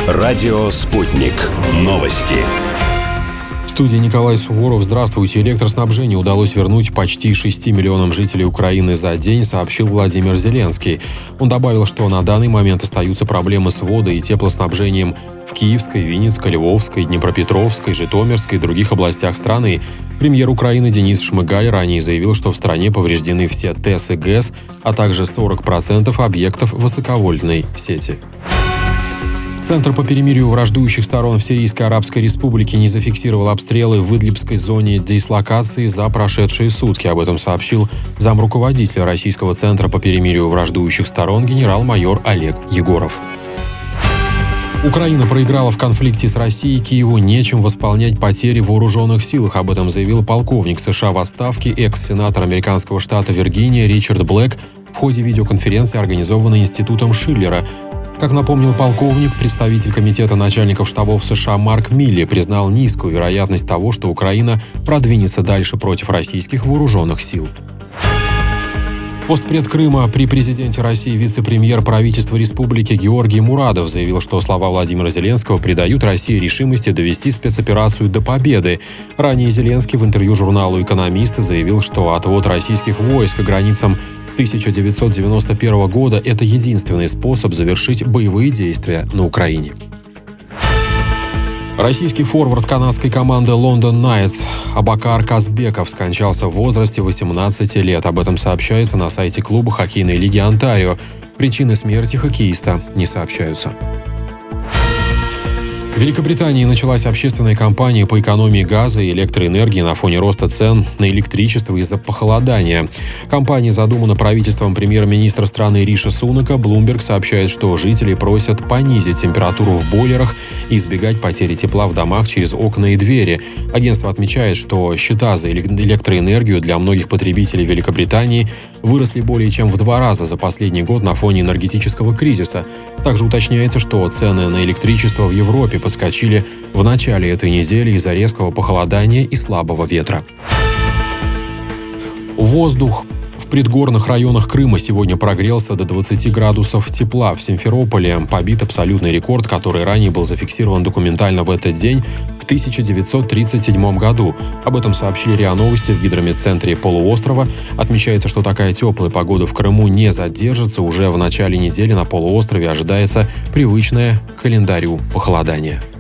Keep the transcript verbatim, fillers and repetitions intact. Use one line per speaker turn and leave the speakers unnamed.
Радио «Спутник». Новости.
В студии Николай Суворов. Здравствуйте. Электроснабжение удалось вернуть почти шести миллионам жителей Украины за день, сообщил Владимир Зеленский. Он добавил, что на данный момент остаются проблемы с водой и теплоснабжением в Киевской, Винницкой, Львовской, Днепропетровской, Житомирской и других областях страны. Премьер Украины Денис Шмыгаль ранее заявил, что в стране повреждены все ТЭС и ГЭС, а также сорок процентов объектов высоковольтной сети. Центр по перемирию враждующих сторон в Сирийской Арабской Республике не зафиксировал обстрелы в Идлибской зоне дислокации за прошедшие сутки. Об этом сообщил замруководителя Российского центра по перемирию враждующих сторон генерал-майор Олег Егоров. Украина проиграла в конфликте с Россией, Киеву нечем восполнять потери в вооруженных силах. Об этом заявил полковник США в отставке, экс-сенатор американского штата Виргиния Ричард Блэк в ходе видеоконференции, организованной Институтом Шиллера. Как напомнил полковник, представитель комитета начальников штабов США Марк Милли признал низкую вероятность того, что Украина продвинется дальше против российских вооруженных сил. Постпред Крыма при президенте России вице-премьер правительства республики Георгий Мурадов заявил, что слова Владимира Зеленского придают России решимости довести спецоперацию до победы. Ранее Зеленский в интервью журналу «Экономист» заявил, что отвод российских войск к границам тысяча девятьсот девяносто первого года – это единственный способ завершить боевые действия на Украине. Российский форвард канадской команды Лондон Найтс Абакар Казбеков скончался в возрасте восемнадцати лет. Об этом сообщается на сайте клуба хоккейной лиги Онтарио. Причины смерти хоккеиста не сообщаются. В Великобритании началась общественная кампания по экономии газа и электроэнергии на фоне роста цен на электричество из-за похолодания. Кампания задумана правительством премьер-министра страны Риши Сунака. Bloomberg сообщает, что жители просят понизить температуру в бойлерах и избегать потери тепла в домах через окна и двери. Агентство отмечает, что счета за электроэнергию для многих потребителей Великобритании выросли более чем в два раза за последний год на фоне энергетического кризиса. Также уточняется, что цены на электричество в Европе подскочили в начале этой недели из-за резкого похолодания и слабого ветра. Воздух в предгорных районах Крыма сегодня прогрелся до двадцати градусов тепла. В Симферополе побит абсолютный рекорд, который ранее был зафиксирован документально в этот день в тысяча девятьсот тридцать седьмом году. Об этом сообщили РИА Новости в гидрометцентре полуострова. Отмечается, что такая теплая погода в Крыму не задержится. Уже в начале недели на полуострове ожидается привычное к календарю похолодание.